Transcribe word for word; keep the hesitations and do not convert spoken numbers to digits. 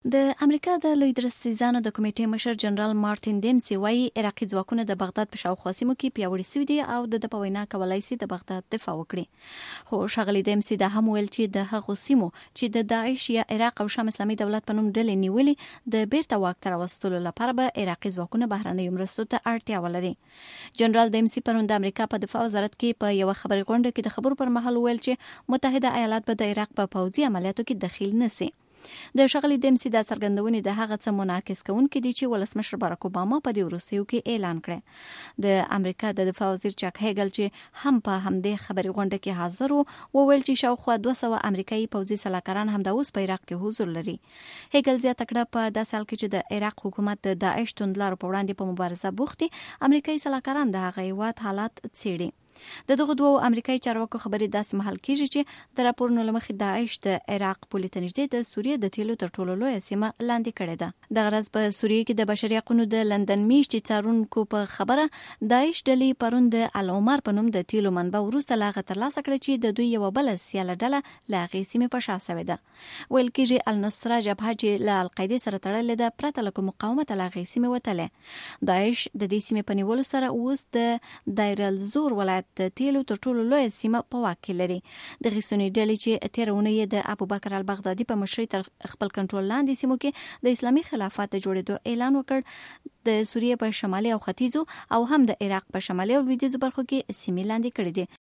د امریکا د لوی درستیزانو د کمیټې مشر جنرال مارټین ډیمسي وايي عراقي ځواکونه د بغداد په شاوخوا سیمو کې پیاوړي شوي دي او د په وینا کولای شي د بغداد دفاع وکړي. خو ښاغلي ډیمسي دا هم ویل چې د هغو سیمو چې د داعش یا عراق او شام اسلامي دولت په نوم ډلې نیولې د بیرته واک ته راوستلو لپاره به عراقي ځواکونه بهرنیو مرستو ته اړتیا ولري. جنرال ډیمسي پرون د امریکا په دفاع وزارت کې په یو خبري غونډه کې د خبرو پر مهال ویل چې متحده ایالات به د عراق په پوځي عملیاتو کې دخیل نشي. د ښاغلي ډیمسي د څرګندونې د هغه څه منعکس کوونکې دي چې ولسمشر باراک اوباما په دې وروستیو کې اعلان کړی. د امریکا د دفاع وزیر چاک هیګل چې هم په همدې خبري غونډه کې حاضر وو وویل چې شاوخوا دوه سوه امریکایي پوځي سلاکاران همدا اوس په عراق کې حضور لري. هیګل زیاته کړه په داسې حال کې چې د عراق حکومت د داعش توندلارو په وړاندې په مبارزه بوخت دي، امریکایي سلاکاران د هغه هیواد حالات څیړي. د دغه دوه امریکایي چارواکو خبرې داسې مهال کیږي چې د راپورونو له مخې داعش د عراق پولې ته نږدې د سوریې د تیلو تر ټولو لویه سیمه لاندې کړې ده. دغه ورځ په سوریې کې د بشري حقوقو د لندن میاشتې څارونکو په خبره داعش ډلې پرون د العمر په نوم د تیلو منبع وروسته لا هغه ترلاسه کړه چې د دوی یوه بله سیاله ډله له هغې سیمې په شا سوې ده. ویل کېږي النصره جبهه چې له القاعدې سره تړلې ده پرته له کوم مقاومته له هغې سیمې وتلې. داعش د دې سیمې په نیولو سره اوس د دایر الزور ولایت د تیلو تر ټولو لویه سیمه په واک کې لري. د غیسونی ډلې چې تېره اونۍ د ابوبکر البغدادي په مشرۍ تر خپل کنټرول لاندې سیمو کې د اسلامي خلافت د جوړېدو اعلان وکړ، د سوریې په شمالي او ختیځو او هم د عراق په شمالي او لویدیځو برخو کې سیمې لاندې کړې دي.